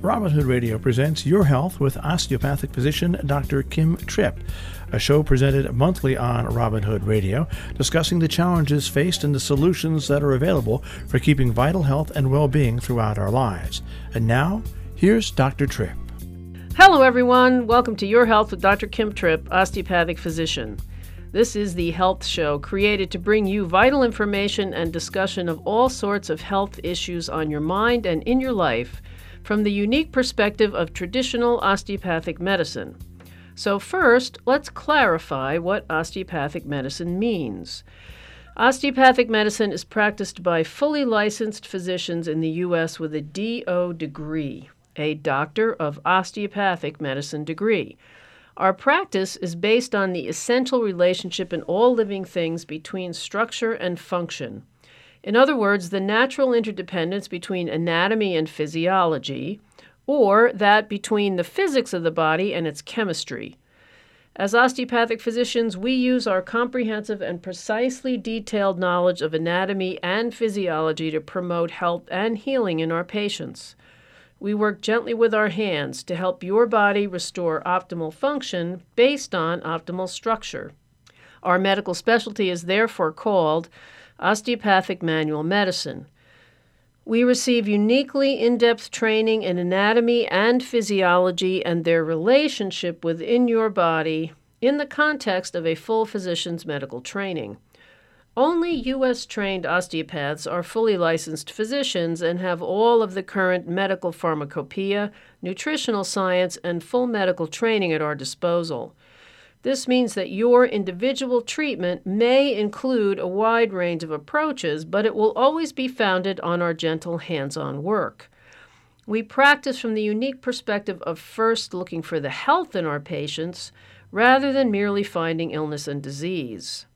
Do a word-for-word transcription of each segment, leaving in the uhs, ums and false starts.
Robin Hood Radio presents Your Health with osteopathic physician Doctor Kim Tripp, a show presented monthly on Robin Hood Radio, discussing the challenges faced and the solutions that are available for keeping vital health and well-being throughout our lives. And now, here's Doctor Tripp. Hello, everyone. Welcome to Your Health with Doctor Kim Tripp, osteopathic physician. This is the health show created to bring you vital information and discussion of all sorts of health issues on your mind and in your life from the unique perspective of traditional osteopathic medicine. So first, let's clarify what osteopathic medicine means. Osteopathic medicine is practiced by fully licensed physicians in the U S with a D O degree, a Doctor of Osteopathic Medicine degree. Our practice is based on the essential relationship in all living things between structure and function. In other words, the natural interdependence between anatomy and physiology, or that between the physics of the body and its chemistry. As osteopathic physicians, we use our comprehensive and precisely detailed knowledge of anatomy and physiology to promote health and healing in our patients. We work gently with our hands to help your body restore optimal function based on optimal structure. Our medical specialty is therefore called osteopathic manual medicine. We receive uniquely in-depth training in anatomy and physiology and their relationship within your body in the context of a full physician's medical training. Only U S-trained osteopaths are fully licensed physicians and have all of the current medical pharmacopoeia, nutritional science, and full medical training at our disposal. This means that your individual treatment may include a wide range of approaches, but it will always be founded on our gentle hands-on work. We practice from the unique perspective of first looking for the health in our patients rather than merely finding illness and disease.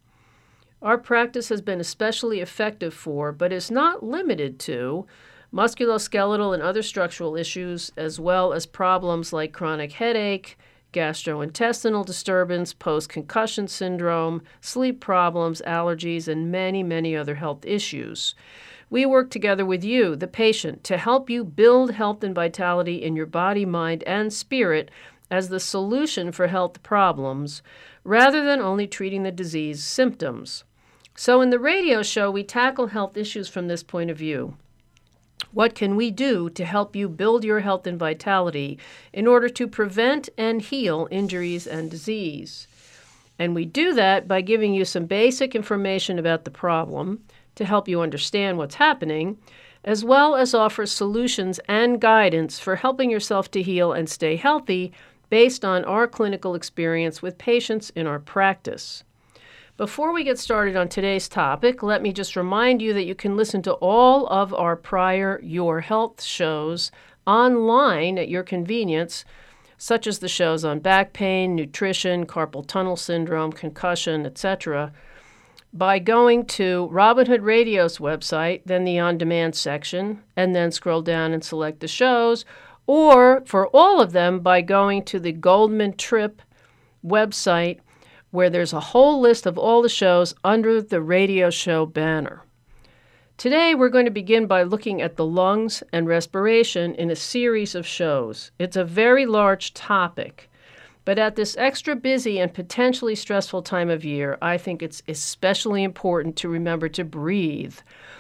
Our practice has been especially effective for, but is not limited to, musculoskeletal and other structural issues, as well as problems like chronic headache, gastrointestinal disturbance, post-concussion syndrome, sleep problems, allergies, and many, many other health issues. We work together with you, the patient, to help you build health and vitality in your body, mind, and spirit as the solution for health problems, rather than only treating the disease symptoms. So in the radio show, we tackle health issues from this point of view. What can we do to help you build your health and vitality in order to prevent and heal injuries and disease? And we do that by giving you some basic information about the problem to help you understand what's happening, as well as offer solutions and guidance for helping yourself to heal and stay healthy based on our clinical experience with patients in our practice. Before we get started on today's topic, let me just remind you that you can listen to all of our prior Your Health shows online at your convenience, such as the shows on back pain, nutrition, carpal tunnel syndrome, concussion, et cetera, by going to Robin Hood Radio's website, then the on-demand section, and then scroll down and select the shows, or for all of them by going to the Goldman Tripp website, where there's a whole list of all the shows under the radio show banner. Today, we're going to begin by looking at the lungs and respiration in a series of shows. It's a very large topic, but at this extra busy and potentially stressful time of year, I think it's especially important to remember to breathe.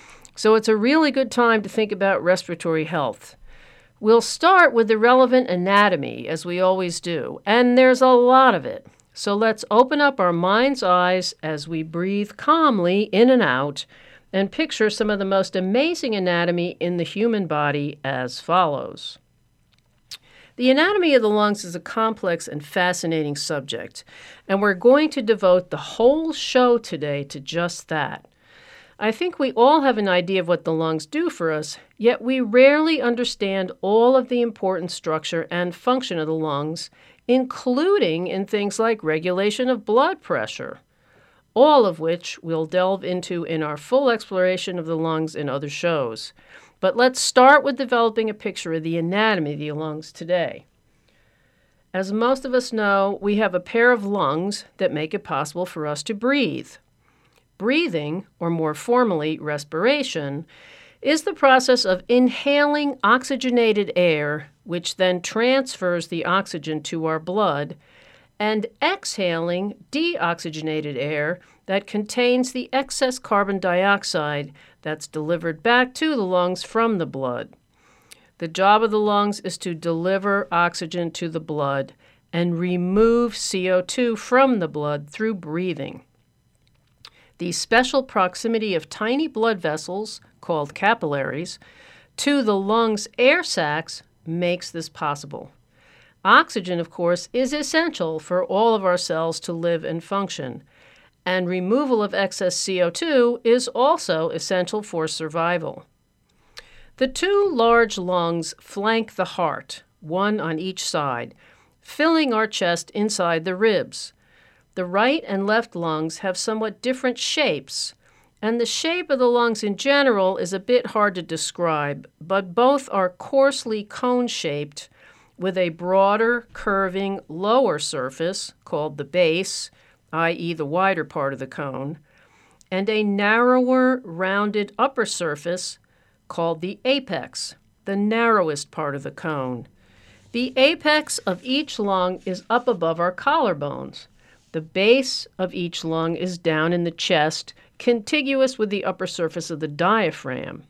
So it's a really good time to think about respiratory health. We'll start with the relevant anatomy, as we always do, and there's a lot of it. So let's open up our mind's eyes as we breathe calmly in and out and picture some of the most amazing anatomy in the human body as follows. The anatomy of the lungs is a complex and fascinating subject, and we're going to devote the whole show today to just that. I think we all have an idea of what the lungs do for us, yet we rarely understand all of the important structure and function of the lungs, including in things like regulation of blood pressure, all of which we'll delve into in our full exploration of the lungs in other shows. But let's start with developing a picture of the anatomy of the lungs today. As most of us know, we have a pair of lungs that make it possible for us to breathe. Breathing, or more formally, respiration, is the process of inhaling oxygenated air, which then transfers the oxygen to our blood, and exhaling deoxygenated air that contains the excess carbon dioxide that's delivered back to the lungs from the blood. The job of the lungs is to deliver oxygen to the blood and remove C O two from the blood through breathing. The special proximity of tiny blood vessels, called capillaries, to the lungs' air sacs makes this possible. Oxygen, of course, is essential for all of our cells to live and function, and removal of excess C O two is also essential for survival. The two large lungs flank the heart, one on each side, filling our chest inside the ribs. The right and left lungs have somewhat different shapes, and the shape of the lungs in general is a bit hard to describe, but both are coarsely cone-shaped with a broader, curving lower surface, called the base, that is the wider part of the cone, and a narrower, rounded upper surface, called the apex, the narrowest part of the cone. The apex of each lung is up above our collarbones. The base of each lung is down in the chest, contiguous with the upper surface of the diaphragm.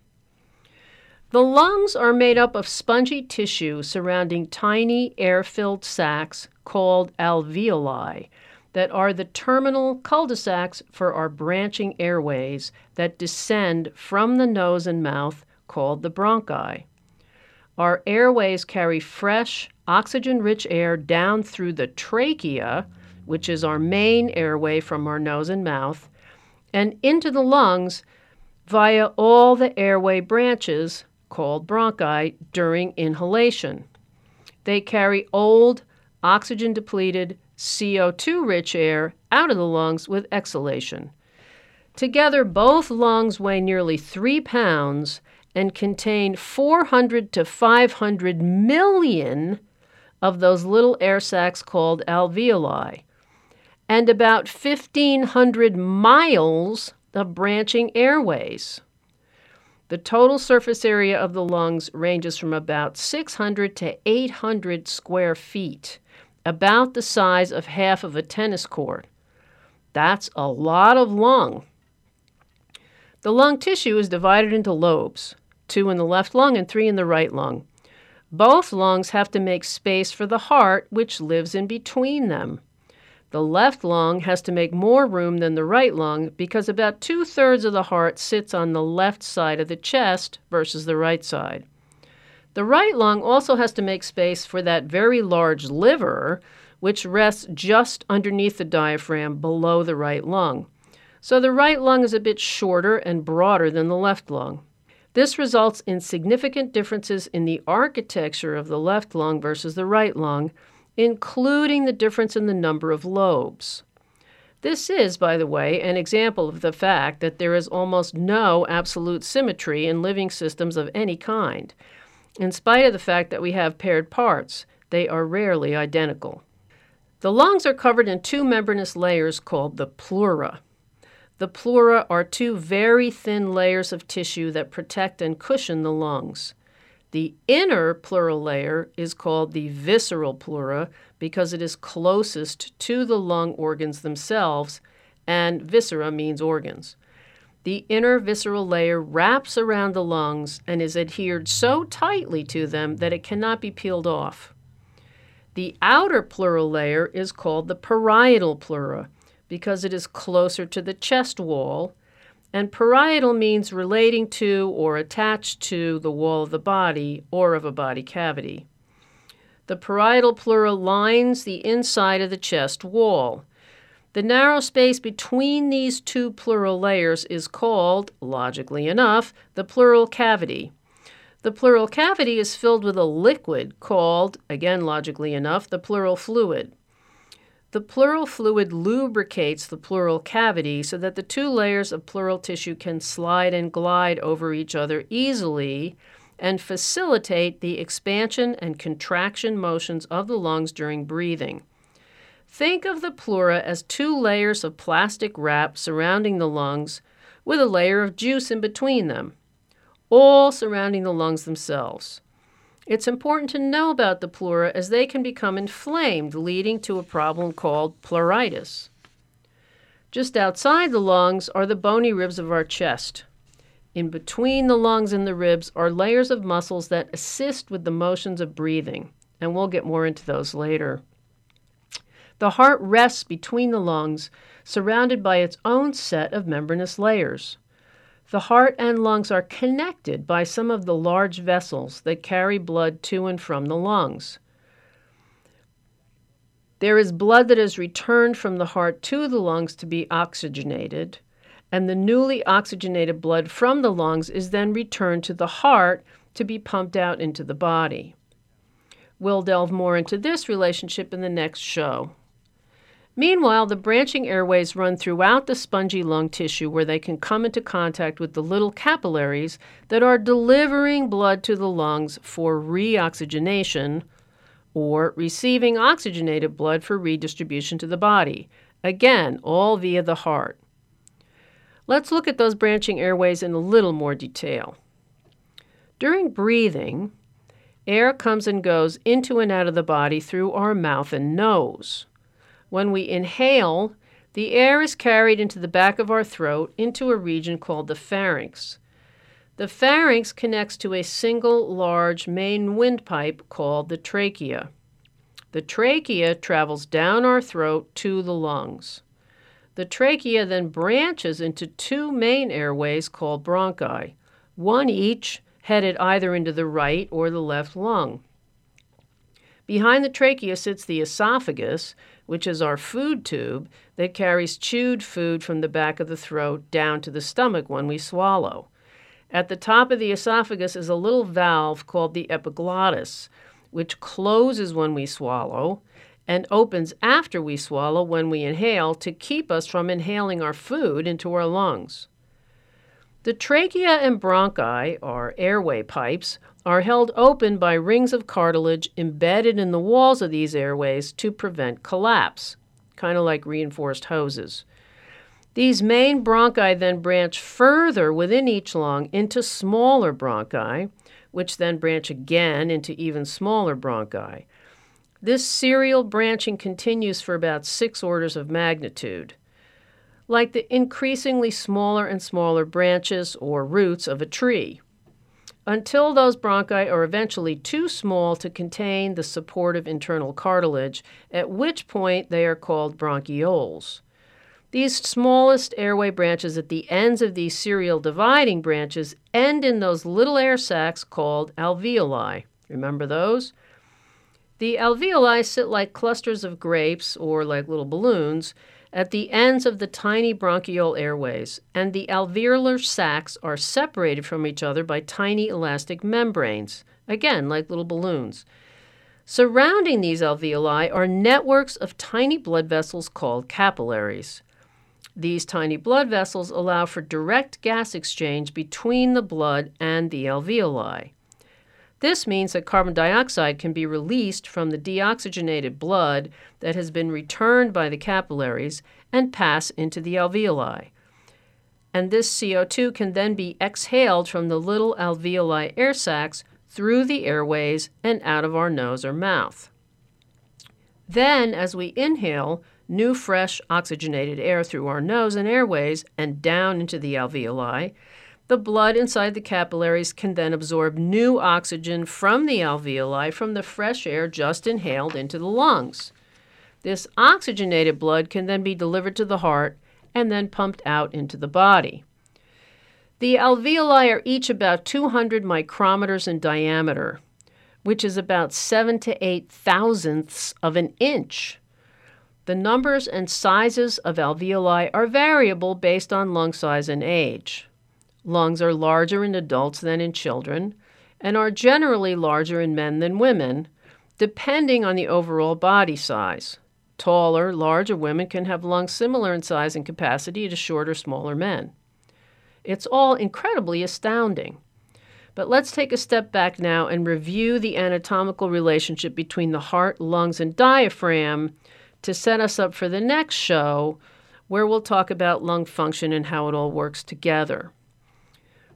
The lungs are made up of spongy tissue surrounding tiny air-filled sacs called alveoli that are the terminal cul-de-sacs for our branching airways that descend from the nose and mouth, called the bronchi. Our airways carry fresh, oxygen-rich air down through the trachea, which is our main airway from our nose and mouth, and into the lungs via all the airway branches, called bronchi, during inhalation. They carry old, oxygen-depleted, C O two-rich air out of the lungs with exhalation. Together, both lungs weigh nearly three pounds and contain four hundred to five hundred million of those little air sacs called alveoli, and about fifteen hundred miles of branching airways. The total surface area of the lungs ranges from about six hundred to eight hundred square feet, about the size of half of a tennis court. That's a lot of lung. The lung tissue is divided into lobes, two in the left lung and three in the right lung. Both lungs have to make space for the heart, which lives in between them. The left lung has to make more room than the right lung because about two-thirds of the heart sits on the left side of the chest versus the right side. The right lung also has to make space for that very large liver, which rests just underneath the diaphragm below the right lung. So the right lung is a bit shorter and broader than the left lung. This results in significant differences in the architecture of the left lung versus the right lung, including the difference in the number of lobes. This is, by the way, an example of the fact that there is almost no absolute symmetry in living systems of any kind. In spite of the fact that we have paired parts, they are rarely identical. The lungs are covered in two membranous layers called the pleura. The pleura are two very thin layers of tissue that protect and cushion the lungs. The inner pleural layer is called the visceral pleura because it is closest to the lung organs themselves, and viscera means organs. The inner visceral layer wraps around the lungs and is adhered so tightly to them that it cannot be peeled off. The outer pleural layer is called the parietal pleura because it is closer to the chest wall, and parietal means relating to or attached to the wall of the body or of a body cavity. The parietal pleura lines the inside of the chest wall. The narrow space between these two pleural layers is called, logically enough, the pleural cavity. The pleural cavity is filled with a liquid called, again logically enough, the pleural fluid. The pleural fluid lubricates the pleural cavity so that the two layers of pleural tissue can slide and glide over each other easily and facilitate the expansion and contraction motions of the lungs during breathing. Think of the pleura as two layers of plastic wrap surrounding the lungs with a layer of juice in between them. all surrounding the lungs themselves. It's important to know about the pleura as they can become inflamed, leading to a problem called pleuritis. Just outside the lungs are the bony ribs of our chest. In between the lungs and the ribs are layers of muscles that assist with the motions of breathing, and we'll get more into those later. The heart rests between the lungs, surrounded by its own set of membranous layers. The heart and lungs are connected by some of the large vessels that carry blood to and from the lungs. There is blood that is returned from the heart to the lungs to be oxygenated, and the newly oxygenated blood from the lungs is then returned to the heart to be pumped out into the body. We'll delve more into this relationship in the next show. Meanwhile, the branching airways run throughout the spongy lung tissue where they can come into contact with the little capillaries that are delivering blood to the lungs for reoxygenation or receiving oxygenated blood for redistribution to the body. Again, all via the heart. Let's look at those branching airways in a little more detail. During breathing, air comes and goes into and out of the body through our mouth and nose. When we inhale, the air is carried into the back of our throat into a region called the pharynx. The pharynx connects to a single large main windpipe called the trachea. The trachea travels down our throat to the lungs. The trachea then branches into two main airways called bronchi, one each headed either into the right or the left lung. Behind the trachea sits the esophagus, which is our food tube that carries chewed food from the back of the throat down to the stomach when we swallow. At the top of the esophagus is a little valve called the epiglottis, which closes when we swallow and opens after we swallow when we inhale to keep us from inhaling our food into our lungs. The trachea and bronchi, or airway pipes, are held open by rings of cartilage embedded in the walls of these airways to prevent collapse, kind of like reinforced hoses. These main bronchi then branch further within each lung into smaller bronchi, which then branch again into even smaller bronchi. This serial branching continues for about six orders of magnitude, like the increasingly smaller and smaller branches or roots of a tree, until those bronchi are eventually too small to contain the supportive internal cartilage, at which point they are called bronchioles. These smallest airway branches at the ends of these serial dividing branches end in those little air sacs called alveoli. Remember those? The alveoli sit like clusters of grapes, or like little balloons, at the ends of the tiny bronchiole airways, and the alveolar sacs are separated from each other by tiny elastic membranes, again like little balloons. Surrounding these alveoli are networks of tiny blood vessels called capillaries. These tiny blood vessels allow for direct gas exchange between the blood and the alveoli. This means that carbon dioxide can be released from the deoxygenated blood that has been returned by the capillaries and pass into the alveoli. And this C O two can then be exhaled from the little alveoli air sacs through the airways and out of our nose or mouth. Then, as we inhale new fresh oxygenated air through our nose and airways and down into the alveoli, the blood inside the capillaries can then absorb new oxygen from the alveoli from the fresh air just inhaled into the lungs. This oxygenated blood can then be delivered to the heart and then pumped out into the body. The alveoli are each about two hundred micrometers in diameter, which is about seven to eight thousandths of an inch. The numbers and sizes of alveoli are variable based on lung size and age. Lungs are larger in adults than in children, and are generally larger in men than women, depending on the overall body size. Taller, larger women can have lungs similar in size and capacity to shorter, smaller men. It's all incredibly astounding. But let's take a step back now and review the anatomical relationship between the heart, lungs, and diaphragm to set us up for the next show, where we'll talk about lung function and how it all works together.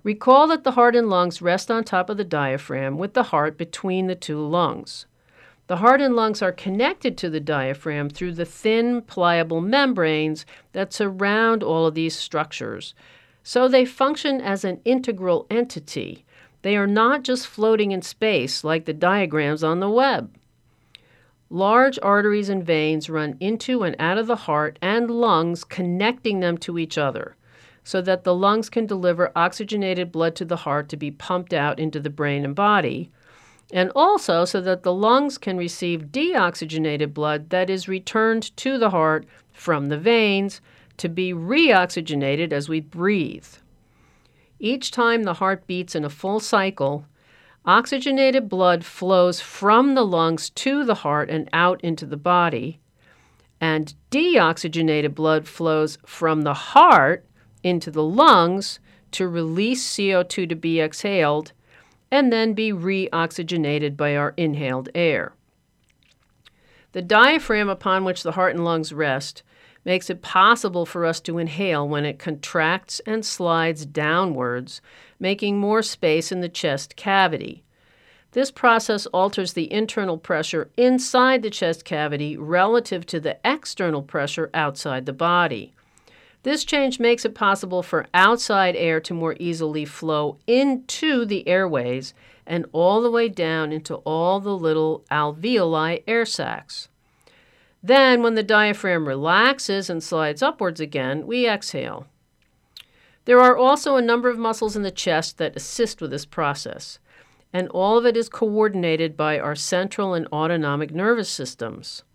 Recall that the heart and lungs rest on top of the diaphragm with the heart between the two lungs. The heart and lungs are connected to the diaphragm through the thin, pliable membranes that surround all of these structures. So they function as an integral entity. They are not just floating in space like the diagrams on the web. Large arteries and veins run into and out of the heart and lungs, connecting them to each other, so that the lungs can deliver oxygenated blood to the heart to be pumped out into the brain and body, and also so that the lungs can receive deoxygenated blood that is returned to the heart from the veins to be reoxygenated as we breathe. Each time the heart beats in a full cycle, oxygenated blood flows from the lungs to the heart and out into the body, and deoxygenated blood flows from the heart into the lungs to release C O two to be exhaled and then be reoxygenated by our inhaled air. The diaphragm upon which the heart and lungs rest makes it possible for us to inhale when it contracts and slides downwards, making more space in the chest cavity. This process alters the internal pressure inside the chest cavity relative to the external pressure outside the body. This change makes it possible for outside air to more easily flow into the airways and all the way down into all the little alveoli air sacs. Then, when the diaphragm relaxes and slides upwards again, we exhale. There are also a number of muscles in the chest that assist with this process, and all of it is coordinated by our central and autonomic nervous systems.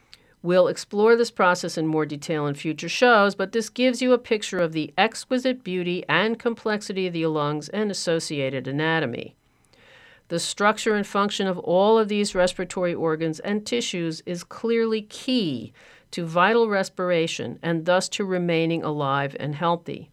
We'll explore this process in more detail in future shows, but this gives you a picture of the exquisite beauty and complexity of the lungs and associated anatomy. The structure and function of all of these respiratory organs and tissues is clearly key to vital respiration and thus to remaining alive and healthy.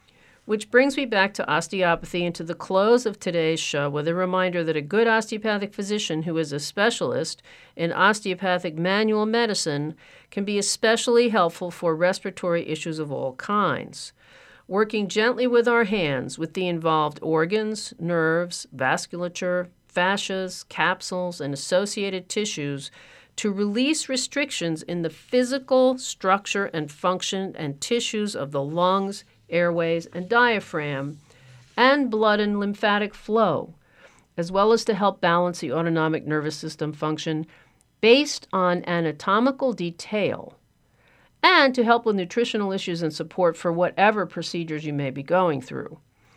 Which brings me back to osteopathy and to the close of today's show with a reminder that a good osteopathic physician who is a specialist in osteopathic manual medicine can be especially helpful for respiratory issues of all kinds. Working gently with our hands with the involved organs, nerves, vasculature, fascias, capsules, and associated tissues to release restrictions in the physical structure and function and tissues of the lungs, airways, and diaphragm, and blood and lymphatic flow, as well as to help balance the autonomic nervous system function based on anatomical detail, and to help with nutritional issues and support for whatever procedures you may be going through.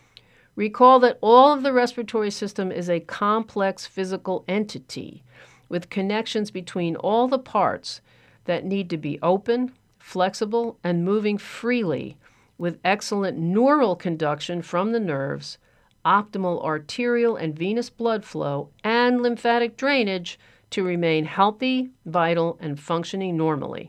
Recall that all of the respiratory system is a complex physical entity with connections between all the parts that need to be open, flexible, and moving freely with excellent neural conduction from the nerves, optimal arterial and venous blood flow, and lymphatic drainage to remain healthy, vital, and functioning normally.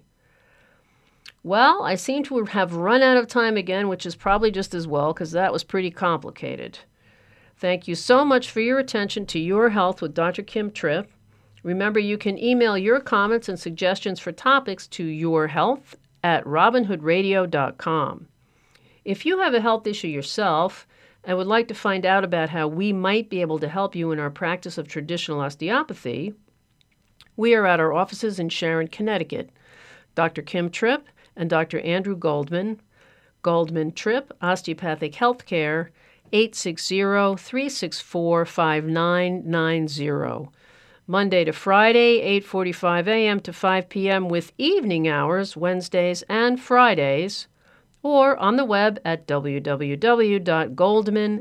Well, I seem to have run out of time again, which is probably just as well because that was pretty complicated. Thank you so much for your attention to Your Health with Doctor Kim Tripp. Remember, you can email your comments and suggestions for topics to yourhealth at robin hood radio dot com. If you have a health issue yourself and would like to find out about how we might be able to help you in our practice of traditional osteopathy, we are at our offices in Sharon, Connecticut. Doctor Kim Tripp and Doctor Andrew Goldman, Goldman Tripp Osteopathic Healthcare, eight six zero, three six four, five nine nine zero. Monday to Friday, eight forty-five a.m. to five p.m. with evening hours, Wednesdays and Fridays, or on the web at w w w dot goldman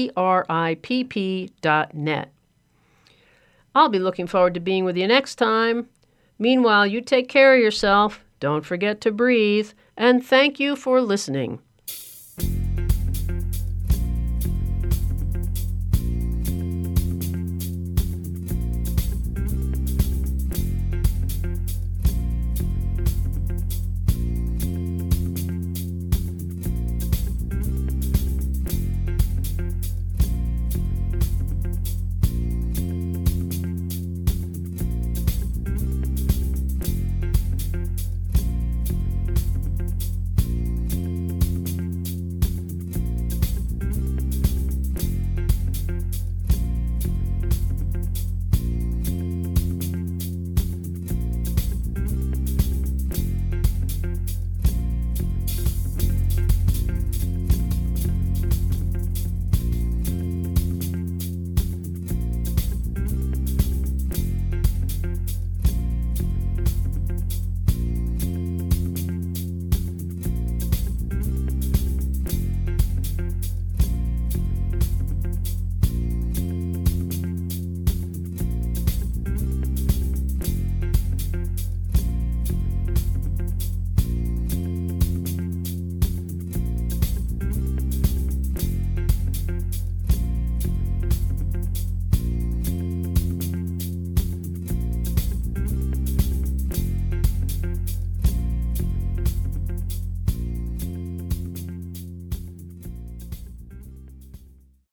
tripp dot net. I'll be looking forward to being with you next time. Meanwhile, you take care of yourself, don't forget to breathe, and thank you for listening.